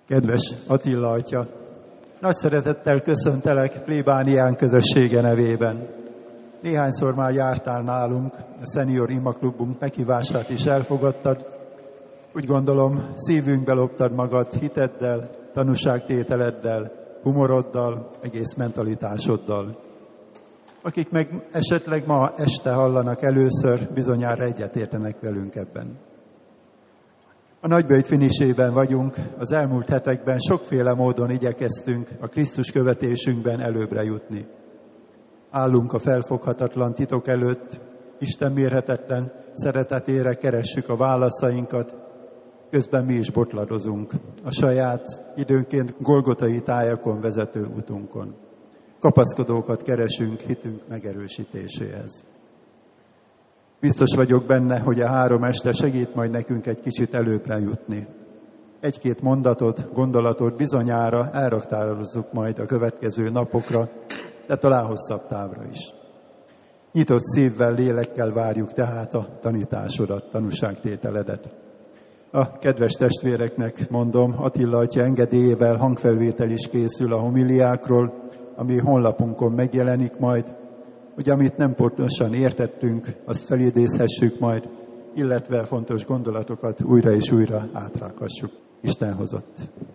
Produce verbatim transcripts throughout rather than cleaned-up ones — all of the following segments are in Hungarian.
Kedves Attila atya, nagy szeretettel köszöntelek plébánián közössége nevében. Néhányszor már jártál nálunk, a Senior Ima Klubunk meghívását is elfogadtad. Úgy gondolom, szívünkbe loptad magad hiteddel, tanúságtételeddel, humoroddal, egész mentalitásoddal. Akik meg esetleg ma este hallanak először, bizonyára egyetértenek velünk ebben. A nagyböjt finisében vagyunk, az elmúlt hetekben sokféle módon igyekeztünk a Krisztus követésünkben előbbre jutni. Állunk a felfoghatatlan titok előtt, Isten mérhetetlen szeretetére keressük a válaszainkat, közben mi is botladozunk a saját, időnként golgotai tájakon vezető utunkon. Kapaszkodókat keresünk hitünk megerősítéséhez. Biztos vagyok benne, hogy a három este segít majd nekünk egy kicsit előbbre jutni. Egy-két mondatot, gondolatot bizonyára elraktározzuk majd a következő napokra, de talán hosszabb távra is. Nyitott szívvel, lélekkel várjuk tehát a tanításodat, tanúságtételedet. A kedves testvéreknek mondom, Attila atya engedélyével hangfelvétel is készül a homiliákról, ami honlapunkon megjelenik majd, hogy amit nem pontosan értettünk, azt felidézhessük majd, illetve fontos gondolatokat újra és újra átrághassuk. Isten hozott.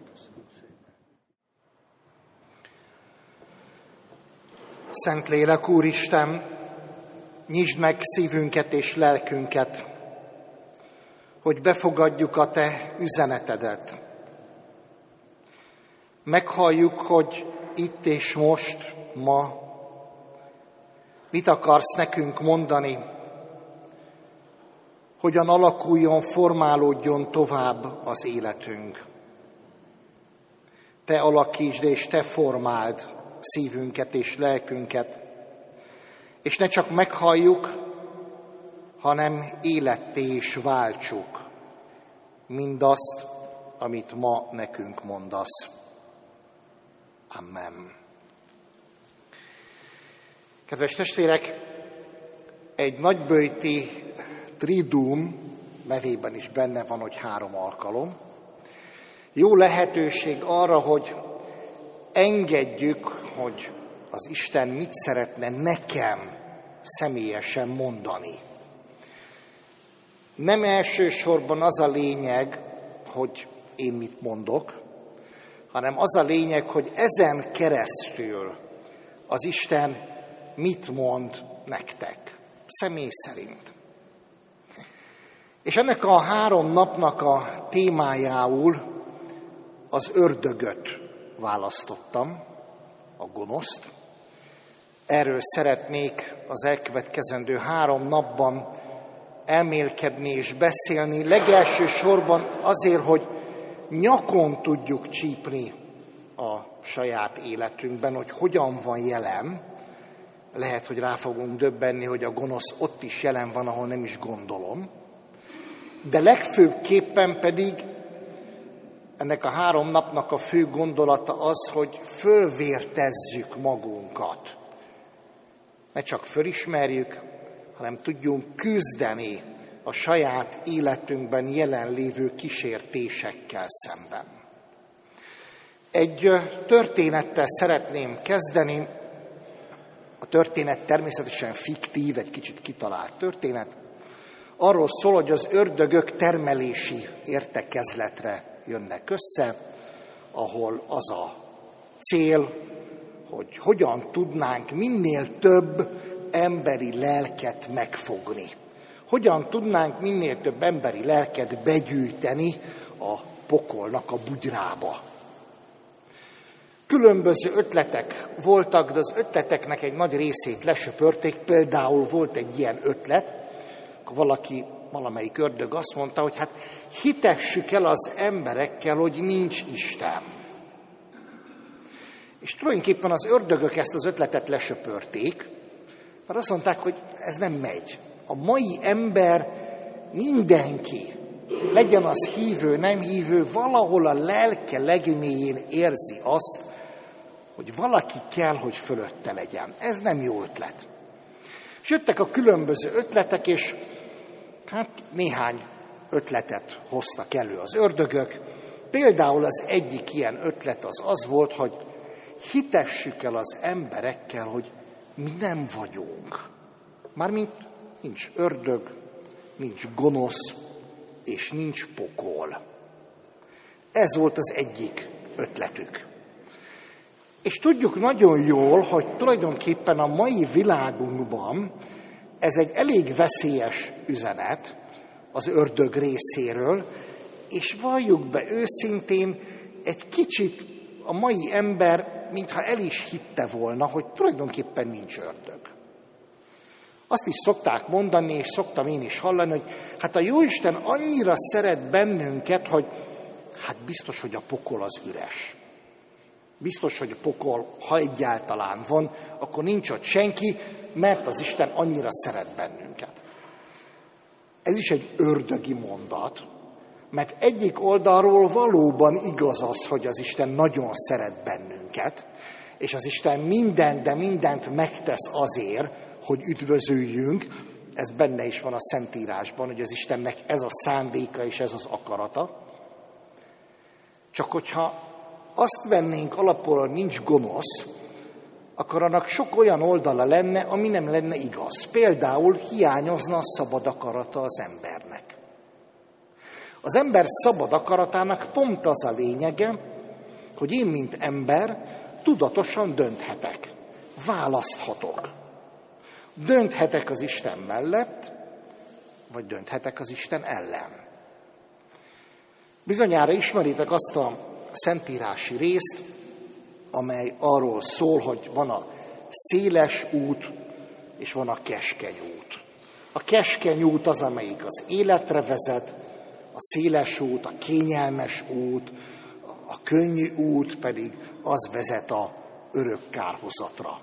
Szentlélek Úristen, nyisd meg szívünket és lelkünket, hogy befogadjuk a Te üzenetedet. Meghalljuk, hogy itt és most, ma, mit akarsz nekünk mondani, hogyan alakuljon, formálódjon tovább az életünk. Te alakítsd és Te formáld szívünket és lelkünket, és ne csak meghalljuk, hanem életté is váltsuk mindazt, amit ma nekünk mondasz. Amen. Kedves testvérek, egy nagyböjti triduum nevében is benne van, hogy három alkalom. Jó lehetőség arra, hogy engedjük, hogy az Isten mit szeretne nekem személyesen mondani. Nem elsősorban az a lényeg, hogy én mit mondok, hanem az a lényeg, hogy ezen keresztül az Isten mit mond nektek, személy szerint. És ennek a három napnak a témájául az ördögöt választottam, a gonoszt. Erről szeretnék az elkövetkezendő három napban elmélkedni és beszélni, legelső sorban azért, hogy nyakon tudjuk csípni a saját életünkben, hogy hogyan van jelen. Lehet, hogy rá fogunk döbbenni, hogy a gonosz ott is jelen van, ahol nem is gondolom. De legfőképpen pedig ennek a három napnak a fő gondolata az, hogy fölvértezzük magunkat. Ne csak fölismerjük, hanem tudjunk küzdeni a saját életünkben jelenlévő kísértésekkel szemben. Egy történettel szeretném kezdeni. A történet természetesen fiktív, egy kicsit kitalált történet. Arról szól, hogy az ördögök termelési értekezletre jönnek össze, ahol az a cél, hogy hogyan tudnánk minél több emberi lelket megfogni. Hogyan tudnánk minél több emberi lelket begyűjteni a pokolnak a bugyrába. Különböző ötletek voltak, de az ötleteknek egy nagy részét lesöpörték. Például volt egy ilyen ötlet, valaki, valamelyik ördög azt mondta, hogy hát hitessük el az emberekkel, hogy nincs Isten. És tulajdonképpen az ördögök ezt az ötletet lesöpörték, mert azt mondták, hogy ez nem megy. A mai ember mindenki, legyen az hívő, nem hívő, valahol a lelke legmélyén érzi azt, hogy valaki kell, hogy fölötte legyen. Ez nem jó ötlet. És jöttek a különböző ötletek, és hát néhány ötletet hoztak elő az ördögök, például az egyik ilyen ötlet az az volt, hogy hitessük el az emberekkel, hogy mi nem vagyunk. Mármint nincs ördög, nincs gonosz, és nincs pokol. Ez volt az egyik ötletük. És tudjuk nagyon jól, hogy tulajdonképpen a mai világunkban ez egy elég veszélyes üzenet az ördög részéről, és valljuk be őszintén, egy kicsit a mai ember, mintha el is hitte volna, hogy tulajdonképpen nincs ördög. Azt is szokták mondani, és szoktam én is hallani, hogy hát a Jóisten annyira szeret bennünket, hogy hát biztos, hogy a pokol az üres. Biztos, hogy a pokol, ha egyáltalán van, akkor nincs ott senki, mert az Isten annyira szeret bennünket. Ez is egy ördögi mondat, mert egyik oldalról valóban igaz az, hogy az Isten nagyon szeret bennünket, és az Isten mindent, de mindent megtesz azért, hogy üdvözüljünk. Ez benne is van a Szentírásban, hogy az Istennek ez a szándéka és ez az akarata. Csak hogyha azt vennénk alapul, hogy nincs gonosz, akkor annak sok olyan oldala lenne, ami nem lenne igaz. Például hiányozna a szabad akarata az embernek. Az ember szabad akaratának pont az a lényege, hogy én, mint ember, tudatosan dönthetek, választhatok. Dönthetek az Isten mellett, vagy dönthetek az Isten ellen. Bizonyára ismeritek azt a szentírási részt, amely arról szól, hogy van a széles út, és van a keskeny út. A keskeny út az, amelyik az életre vezet, a széles út, a kényelmes út, a könnyű út pedig az vezet a örök kárhozatra.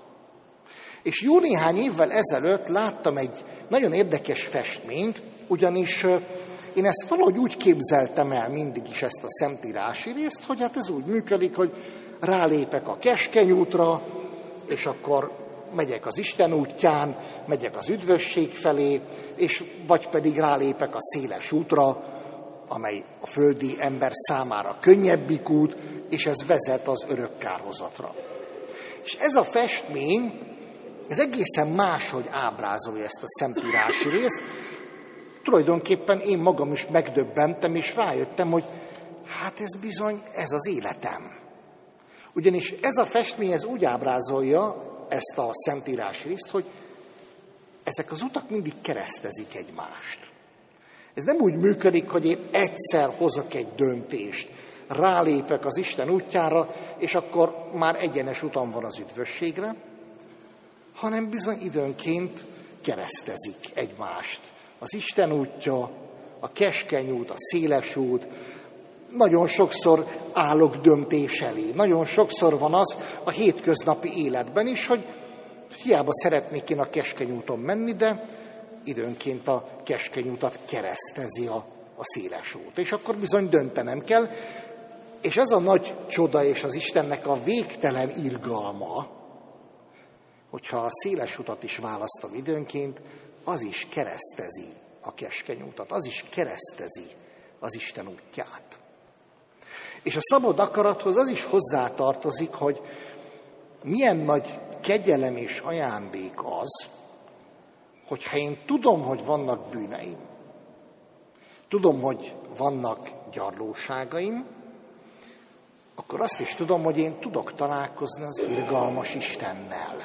És jó néhány évvel ezelőtt láttam egy nagyon érdekes festményt, ugyanis én ezt valahogy úgy képzeltem el mindig is ezt a szentírási részt, hogy hát ez úgy működik, hogy rálépek a keskeny útra, és akkor megyek az Isten útján, megyek az üdvösség felé, és vagy pedig rálépek a széles útra, amely a földi ember számára könnyebbik út, és ez vezet az örök kárhozatra. És ez a festmény, ez egészen máshogy ábrázolja ezt a szentírási részt. Tulajdonképpen én magam is megdöbbentem, és rájöttem, hogy hát ez bizony, ez az életem. Ugyanis ez a festmény ez úgy ábrázolja ezt a szentírási részt, hogy ezek az utak mindig keresztezik egymást. Ez nem úgy működik, hogy én egyszer hozok egy döntést, rálépek az Isten útjára, és akkor már egyenes utam van az üdvösségre, hanem bizony időnként keresztezik egymást. Az Isten útja, a keskeny út, a széles út, nagyon sokszor állok döntés elé. Nagyon sokszor van az a hétköznapi életben is, hogy hiába szeretnék én a keskeny úton menni, de időnként a keskeny utat keresztezi a, a széles út. És akkor bizony döntenem kell, és ez a nagy csoda és az Istennek a végtelen irgalma, hogyha a széles utat is választom időnként, az is keresztezi a keskeny utat, az is keresztezi az Isten útját. És a szabad akarathoz az is hozzátartozik, hogy milyen nagy kegyelem és ajándék az, hogyha én tudom, hogy vannak bűneim, tudom, hogy vannak gyarlóságaim, akkor azt is tudom, hogy én tudok találkozni az irgalmas Istennel.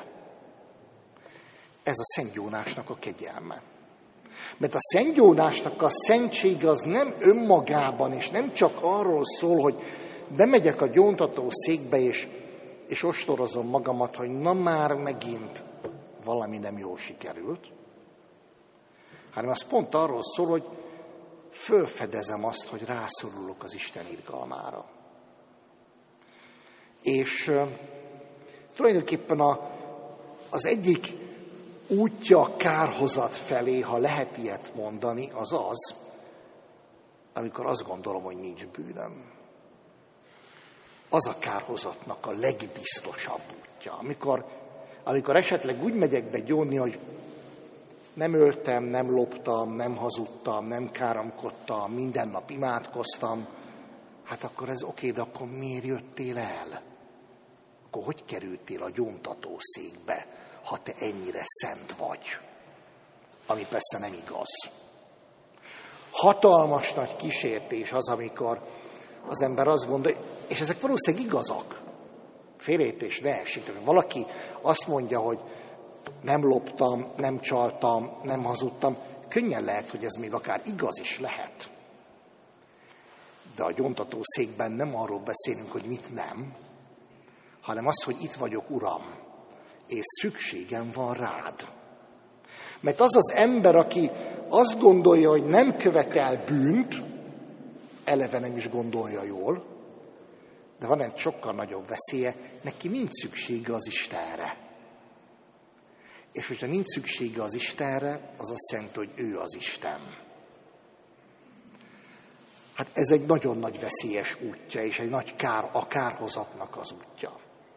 Ez a Szent Jónásnak a kegyelme. Mert a Szent Jónásnak a szentsége az nem önmagában, és nem csak arról szól, hogy bemegyek a gyóntató székbe, és, és ostorozom magamat, hogy na már megint valami nem jól sikerült, hanem az pont arról szól, hogy fölfedezem azt, hogy rászorulok az Isten irgalmára. És uh, tulajdonképpen a, az egyik útja a kárhozat felé, ha lehet ilyet mondani, az az, amikor azt gondolom, hogy nincs bűnöm. Az a kárhozatnak a legbiztosabb útja. Amikor, amikor esetleg úgy megyek be gyónni, hogy nem öltem, nem loptam, nem hazudtam, nem káromkodtam, minden nap imádkoztam, Hát akkor ez oké, de akkor miért jöttél el? Akkor hogy kerültél a gyóntatószékbe, ha te ennyire szent vagy? Ami persze nem igaz. Hatalmas nagy kísértés az, amikor az ember azt gondolja, és ezek valószínűleg igazak. Félreértés ne essék. Valaki azt mondja, hogy nem loptam, nem csaltam, nem hazudtam, könnyen lehet, hogy ez még akár igaz is lehet. De a gyóntatószékben nem arról beszélünk, hogy mit nem, hanem az, hogy itt vagyok, Uram, és szükségem van rád. Mert az az ember, aki azt gondolja, hogy nem követel bűnt, eleve nem is gondolja jól, de van egy sokkal nagyobb veszélye, neki nincs szüksége az Istenre. És hogyha nincs szüksége az Istenre, az azt jelenti, hogy ő az Isten. Hát ez egy nagyon nagy veszélyes útja, és egy nagy kár, a kárhozatnak az útja.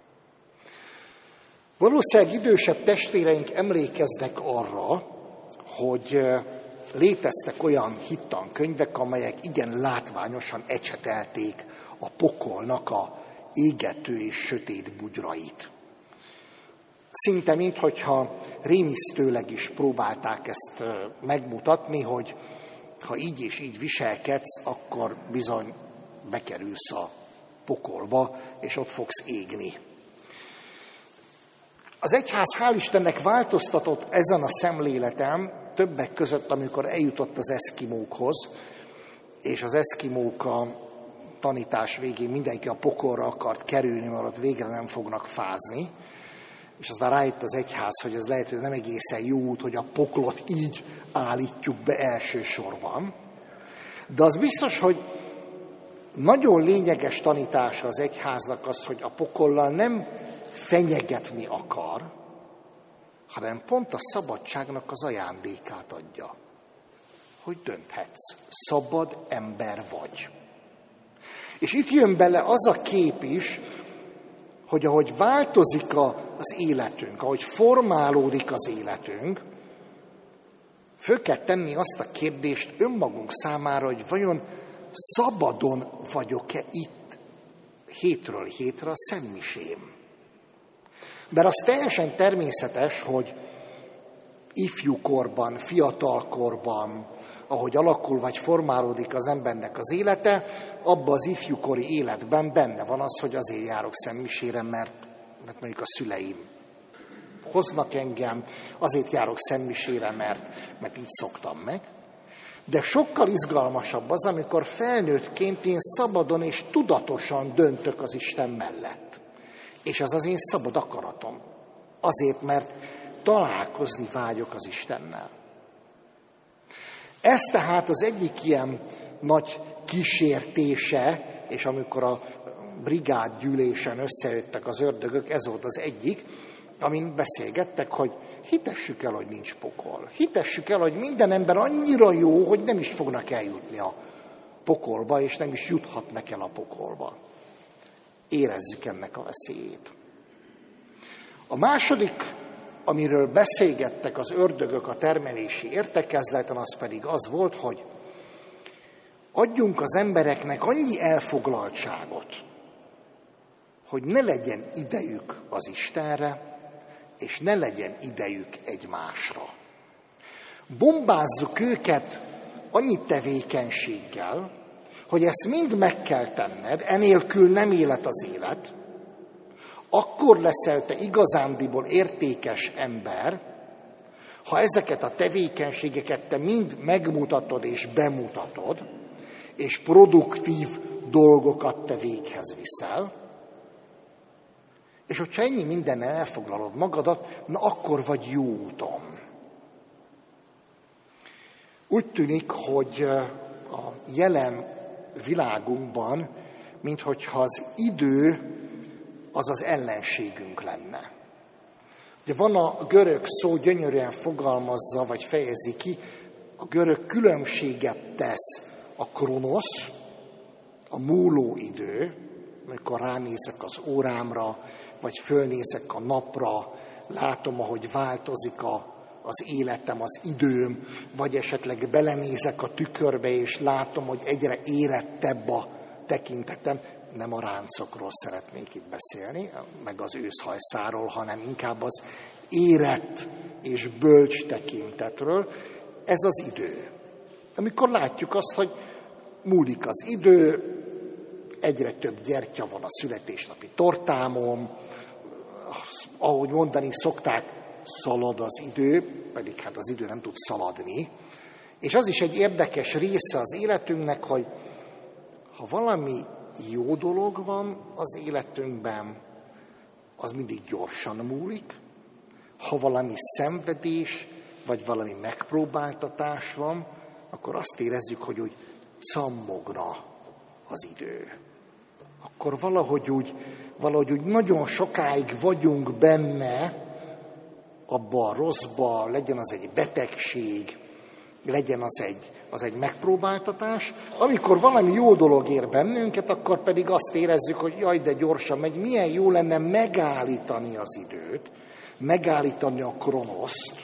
Valószínűleg idősebb testvéreink emlékeznek arra, hogy léteztek olyan hittankönyvek, amelyek igen látványosan ecsetelték a pokolnak a égető és sötét bugyrait. Szinte minthogyha rémisztőleg is próbálták ezt megmutatni, hogy ha így és így viselkedsz, akkor bizony bekerülsz a pokolba, és ott fogsz égni. Az egyház hál' Istennek változtatott ezen a szemléleten, többek között, amikor eljutott az eszkimókhoz, és az eszkimók a tanítás végén mindenki a pokolra akart kerülni, mert ott végre nem fognak fázni, és aztán rájött az egyház, hogy ez lehet, hogy nem egészen jó út, hogy a poklot így állítjuk be elsősorban. De az biztos, hogy nagyon lényeges tanítása az egyháznak az, hogy a pokollal nem fenyegetni akar, hanem pont a szabadságnak az ajándékát adja. Hogy dönthetsz, szabad ember vagy. És itt jön bele az a kép is, hogy ahogy változik az életünk, ahogy formálódik az életünk, föl kell tenni azt a kérdést önmagunk számára, hogy vajon szabadon vagyok-e itt hétről hétre a szentmisém. Mert az teljesen természetes, hogy ifjúkorban, fiatalkorban, ahogy alakul vagy formálódik az embernek az élete, abban az ifjúkori életben benne van az, hogy azért járok szentmisére, mert, mert mondjuk a szüleim hoznak engem, azért járok szentmisére, mert, mert így szoktam meg. De sokkal izgalmasabb az, amikor felnőttként én szabadon és tudatosan döntök az Isten mellett. És az az én szabad akaratom. Azért, mert találkozni vágyok az Istennel. Ez tehát az egyik ilyen nagy kísértése, és amikor a brigádgyűlésen összejöttek az ördögök, ez volt az egyik, amin beszélgettek, hogy hitessük el, hogy nincs pokol. Hitessük el, hogy minden ember annyira jó, hogy nem is fognak eljutni a pokolba, és nem is juthatnak el a pokolba. Érezzük ennek a veszélyét. A második, amiről beszélgettek az ördögök a termelési értekezleten, az pedig az volt, hogy adjunk az embereknek annyi elfoglaltságot, hogy ne legyen idejük az Istenre, és ne legyen idejük egymásra. Bombázzuk őket annyi tevékenységgel, hogy ezt mind meg kell tenned, enélkül nem élet az élet, akkor leszel te igazándiból értékes ember, ha ezeket a tevékenységeket te mind megmutatod és bemutatod, és produktív dolgokat te véghez viszel, és hogyha ennyi mindennel elfoglalod magadat, na akkor vagy jó úton. Úgy tűnik, hogy a jelen világunkban, minthogyha az idő az az ellenségünk lenne. Ugye van a görög szó, gyönyörűen fogalmazza, vagy fejezi ki, a görög különbséget tesz a kronosz, a múló idő, amikor ránézek az órámra, vagy fölnézek a napra, látom, ahogy változik a, az életem, az időm, vagy esetleg belenézek a tükörbe, és látom, hogy egyre érettebb a tekintetem, nem a ráncokról szeretnék itt beszélni, meg az őszhajszáról, hanem inkább az érett és bölcs tekintetről. Ez az idő. Amikor látjuk azt, hogy múlik az idő, egyre több gyertya van a születésnapi tortámon, ahogy mondani szokták, szalad az idő, pedig hát az idő nem tud szaladni. És az is egy érdekes része az életünknek, hogy ha valami jó dolog van az életünkben, az mindig gyorsan múlik. Ha valami szenvedés, vagy valami megpróbáltatás van, akkor azt érezzük, hogy úgy cammogna az idő. Akkor valahogy úgy, valahogy úgy nagyon sokáig vagyunk benne, abba a rosszba, legyen az egy betegség, legyen az egy, az egy megpróbáltatás. Amikor valami jó dolog ér bennünket, akkor pedig azt érezzük, hogy jaj, de gyorsan megy, milyen jó lenne megállítani az időt, megállítani a kronoszt,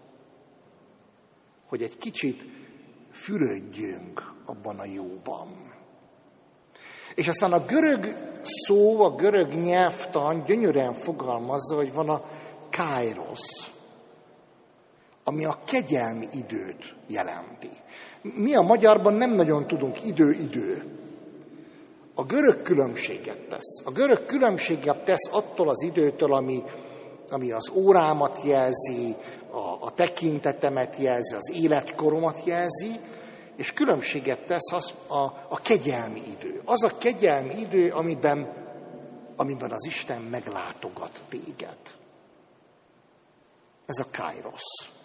hogy egy kicsit fürödjünk abban a jóban. És aztán a görög szó, a görög nyelvtan gyönyörűen fogalmazza, hogy van a kairos, ami a kegyelmi időt jelenti. Mi a magyarban nem nagyon tudunk idő-idő. A görög különbséget tesz. A görög különbséget tesz attól az időtől, ami, ami az órámat jelzi, a, a tekintetemet jelzi, az életkoromat jelzi, és különbséget tesz az a, a kegyelmi idő. Az a kegyelmi idő, amiben, amiben az Isten meglátogat téged. Ez a kairos.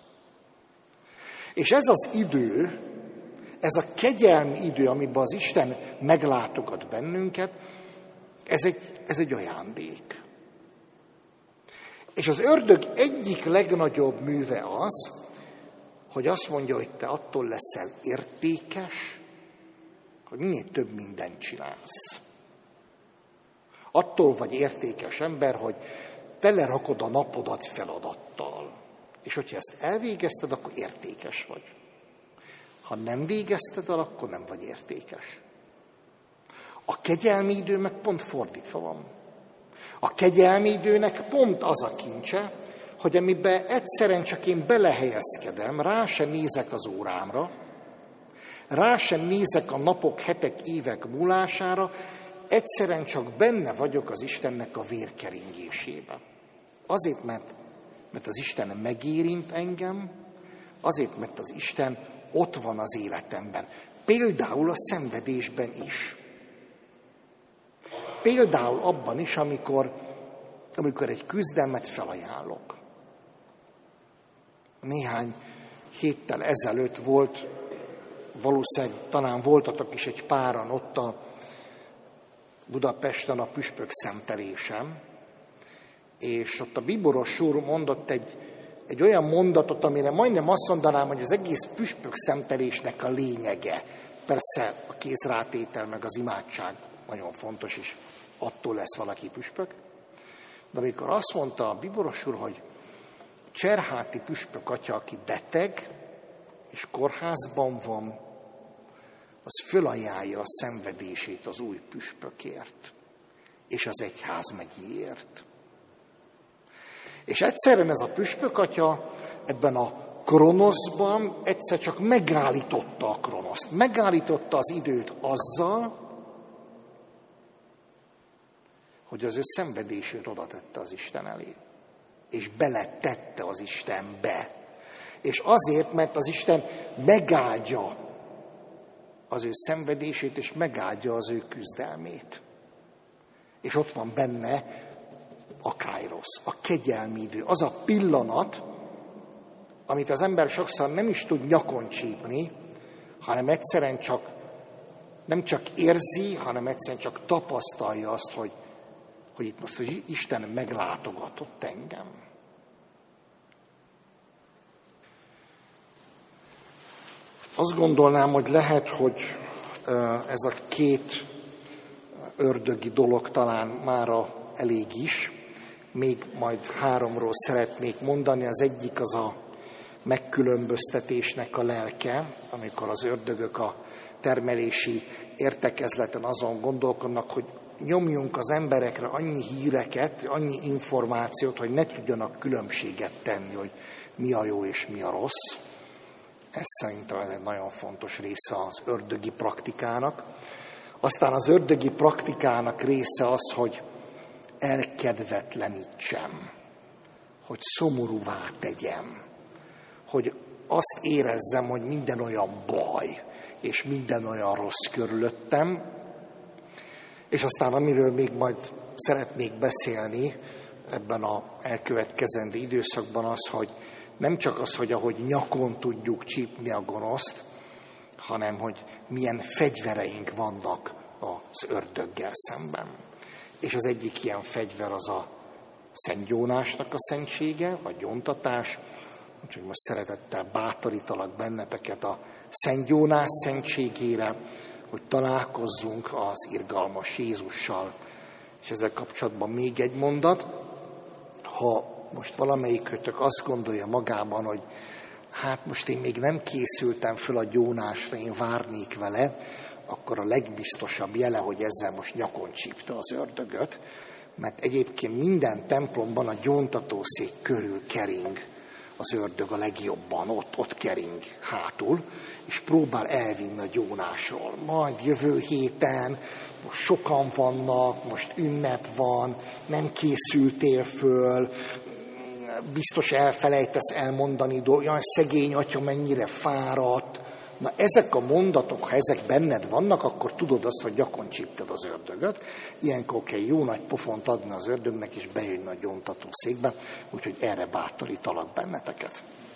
És ez az idő, ez a kegyelmi idő, amiben az Isten meglátogat bennünket, ez egy, ez egy ajándék. És az ördög egyik legnagyobb műve az, hogy azt mondja, hogy te attól leszel értékes, hogy minél több mindent csinálsz. Attól vagy értékes ember, hogy telerakod a napodat feladattal. És hogyha ezt elvégezted, akkor értékes vagy. Ha nem végezted el, akkor nem vagy értékes. A kegyelmi idő meg pont fordítva van. A kegyelmi időnek pont az a kincse, hogy amiben egyszerűen csak én belehelyezkedem, rá sem nézek az órámra, rá sem nézek a napok, hetek, évek múlására, egyszerűen csak benne vagyok az Istennek a vérkeringésébe. Azért, mert, mert az Isten megérint engem, azért, mert az Isten ott van az életemben. Például a szenvedésben is. Például abban is, amikor, amikor egy küzdelmet felajánlok. Néhány héttel ezelőtt volt, valószínűleg talán voltatok is egy páran ott a Budapesten a püspök szentelésem, és ott a bíboros úr mondott egy, egy olyan mondatot, amire majdnem azt mondanám, hogy az egész püspök szentelésnek a lényege. Persze a kézrátétel meg az imádság nagyon fontos, és attól lesz valaki püspök. De amikor azt mondta a bíboros úr, hogy Cserháti püspök atya, aki beteg és kórházban van, az fölajánlja a szenvedését az új püspökért, és az egyház megyéért. És egyszerűen ez a püspök atya ebben a kronoszban egyszer csak megállította a kronoszt, megállította az időt azzal, hogy az ő szenvedését oda tette az Isten elé, és beletette az Istenbe. És azért, mert az Isten megáldja az ő szenvedését, és megáldja az ő küzdelmét. És ott van benne a kairos, a kegyelmi idő, az a pillanat, amit az ember sokszor nem is tud nyakon csípni, hanem egyszerűen csak, nem csak érzi, hanem egyszerűen csak tapasztalja azt, hogy, hogy itt most az Isten meglátogatott engem. Azt gondolnám, hogy lehet, hogy ez a két ördögi dolog talán mára elég is. Még majd háromról szeretnék mondani. Az egyik az a megkülönböztetésnek a lelke, amikor az ördögök a termelési értekezleten azon gondolkodnak, hogy nyomjunk az emberekre annyi híreket, annyi információt, hogy ne tudjanak különbséget tenni, hogy mi a jó és mi a rossz. Ez szerintem ez egy nagyon fontos része az ördögi praktikának. Aztán az ördögi praktikának része az, hogy elkedvetlenítsem, hogy szomorúvá tegyem, hogy azt érezzem, hogy minden olyan baj, és minden olyan rossz körülöttem. És aztán amiről még majd szeretnék beszélni ebben az elkövetkezendő időszakban az, hogy nem csak az, hogy ahogy nyakon tudjuk csípni a gonoszt, hanem hogy milyen fegyvereink vannak az ördöggel szemben. És az egyik ilyen fegyver az a Szent Jónásnak a szentsége, vagy gyóntatás. Úgyhogy most szeretettel bátorítalak benneteket a Szent Jónás szentségére, hogy találkozzunk az irgalmas Jézussal. És ezzel kapcsolatban még egy mondat, ha most valamelyikötök azt gondolja magában, hogy hát most én még nem készültem föl a gyónásra, én várnék vele, akkor a legbiztosabb jele, hogy ezzel most nyakon csípte az ördögöt, mert egyébként minden templomban a gyóntatószék körül kering az ördög a legjobban, ott, ott kering hátul, és próbál elvinni a gyónásról. Majd jövő héten, most sokan vannak, most ünnep van, nem készültél föl, biztos elfelejtesz elmondani dolgokat, jaj, szegény atya mennyire fáradt. Na ezek a mondatok, ha ezek benned vannak, akkor tudod azt, hogy gyakon csípted az ördögöt. Ilyenkor kell jó nagy pofont adni az ördögnek, és bejönni a gyóntatószékbe, úgyhogy erre bátorítalak benneteket.